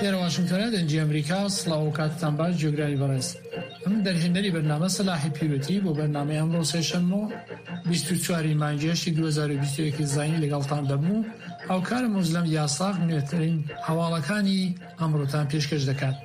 در واشنگتن دنجی امریکا سلاو کاتتان باش جغرافی برس. هم در هندری برنامه صلاحی پیروتی با برنامه امروز سشنمو 24 مانجیش 2021 زاین لگالتان دبمو او کار مزلم یاساق نوێترین هەواڵەکانی ئەمڕۆتان پێشکەش دەکات.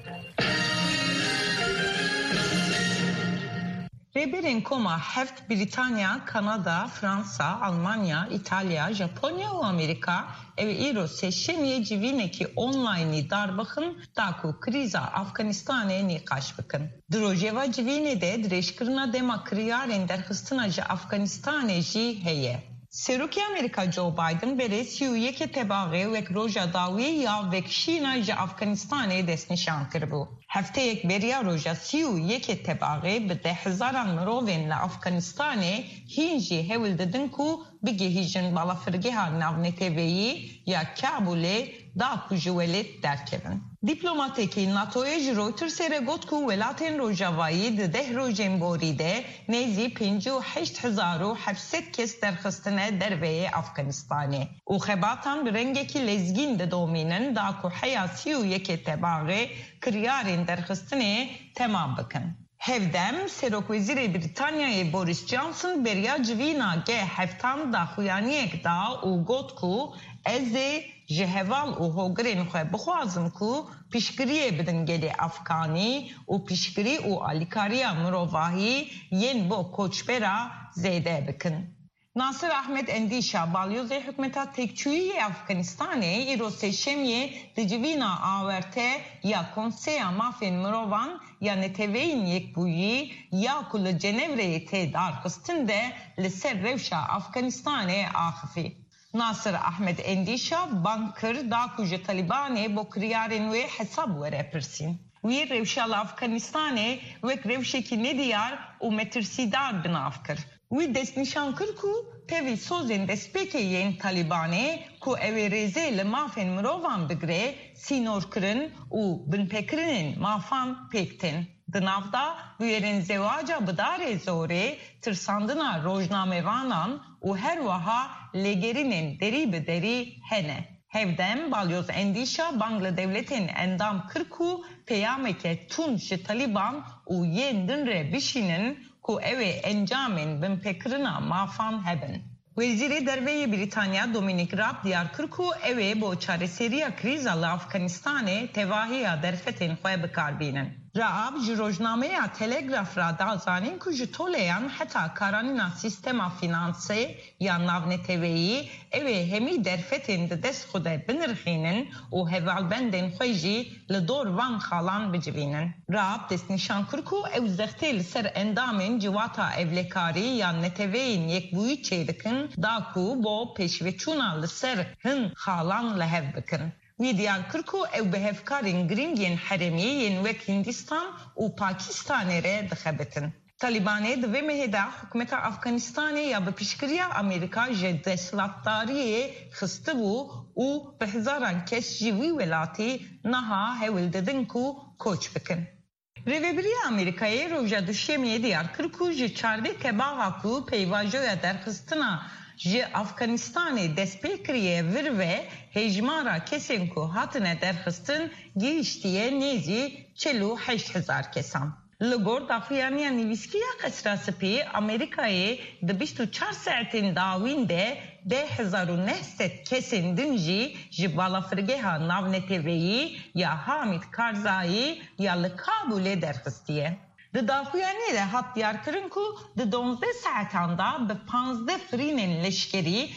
Rêberên koma heft Britanya, Kanada, Fransa, Almanya, İtalya, Japonya û Amerîka ev îro sêşemiyê civînekî onlaynî darbixin da ku krîza Afganistanê nîqaş bikin. Di rojeva civînê de dirêjkirina dema kiryarên derxistina ji Afganistanê jî heye. Serokê Amerîka Joe Biden berê 31 tebaxê wek roja dawî ya vekişîna ji Afganistanê destnîşan kiribû. Hefteyek beriya roja 31 tebaxê bi 10,000 mirovên li Afganistanê hîn jî hewil didin ku bigihîjin balafirgeha navneteveyî ya Kabulê da ku ji welê derkevin. Dîplomatekî NATOyê ji Reutersê re got ku welatên Rojavayî di 10 rojên borî de nêzî 58,700 kes derxistine derveyê Afganistanê û xebatan bi rengekî lezgîn didomînin da ku heya 31 tebaxê kiryarên derxistinê temam bikin. Hevdem, Serokwezîrê Britanyayê Boris Johnson beriya civîna G7 daxuyaniyek da û got ku ez ê ji heval û hogirên xwe bixwazim ku piştgiriyê bidin gelê Afganî û piştgirî û alîkariya mirovahî yên bo koçbera zêde bikin. Nasir Ahmet Endîşa, balyozê hikûmeta têkçûyî Afganistanê îro sêşemiyê di civîna awerte ya Konseya Mafên Mirovan ya neteweyên yekbûyî ya ku li Cenevreyê tê darxistin de li ser rewşa Afganistanê axivî. Nasir Ahmet Endîşa bankir da ku ji Talibanê bo kiryarên wê hesab were pirsîn. Wî rewşa li Afganistanê wek rewşekî nediyar û metirsîdar binav kir. Wî destnîşan kir ku pevî sozên destpêkê yên Talibanê ku ew ê rêzê li mafên mirovan bigire, sînorkirin û binpêkirinên mafan pêktin. Di nav da bûyerên zewaca bi darê zorê, tirsandina rojnamevanan û her wiha lêgerînên derî bi derî hene. Hevdem, balyoz endîşa bang li devletên endam kir ku peyameke tun ji Taliban û yên din re bişînin ku ew ê encamên binpêkirina mafan hebin. Wezîrê Derveyê Britanya Dominic Raab diyar kir ku ew ê bo çareseriya krîza li Afganistanê tevahiya derfetên xwe bikarbînin. Raab ji rojnameya Telegraf ra da zanîn ku ji toleyan heta karanîna sîstema finansê ya navneteveyî ew ê hemî derfetên di dest xwe de binirxînin û hevalbendên xwe jî li dor van xalan bicivînin. Raab destnîşan kir ku ew zextê li ser endamên civata evlekarî ya neteweyên yekbûyî çêdikin da ku bo pêşveçûna li ser hin xalan li hev bikin. Wî diyar kir ku ew bi hevkarên girîngên herêmî yên wek Hindistan û Pakistanê re dixebitin. Talibanê di vê mehê de hikûmeta Afganistanê ya bi piştgiriya Amerîka ji desthilatdariyê xistibû û bi hizaran kes ji wî welatî niha hewil didin ku koç bikin. Rêveberiya Amerîkayê roja duşemiyê diyar kir ku ji çardê tebaxa ku peyvajoya derxistina ji Afganistanê destpê kiriye vir ve hejmara kesên ku hatine derxistin gihîştiye nêzî 48,000 kesan. Li gor daxuyaniya nivîskiya Qesra Spî Amerîkayê di 24 saetên dawîn de 10,900 kesên din jî ji balafirgeha navneteveyî ya Hamid Karzayî ya li Kabulê derxistiye. Di daxuyaniyê de hat diyarkirin ku di 12 saetan da bi 15 firînên leşkerî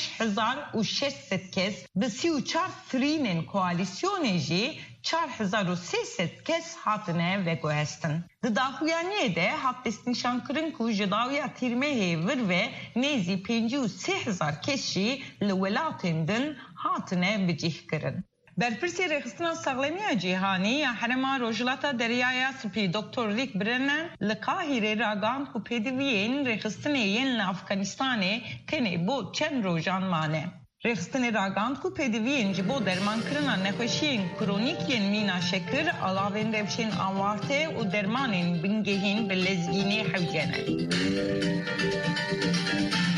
6,600 kes bi 34 firînên koalîsyonê jî 4,300 kes hatine veguhestin. Di daxuyaniyê de hat destnîşankirin ku ji dawiya tîrmehê vir ve nêzî 53,000 kes jî li welatên din hatine bicihkirin. Berpirsê rêxistina saxlemiya cîhanî ya herêma Rojhilata Deryaya Spî Dr. Rick Brennan li Qahîrê ragand ku pêdiviyên rêxistinê yên li Afganistanê tenê bo çend rojan mane. Rêxistinê ragand ku pêdiviyên ji bo dermankirina nexweşiyên kronîk yên mîna şekir, alavên rewşên awarte û dermanên bingehîn bi lezgînî hewce ne.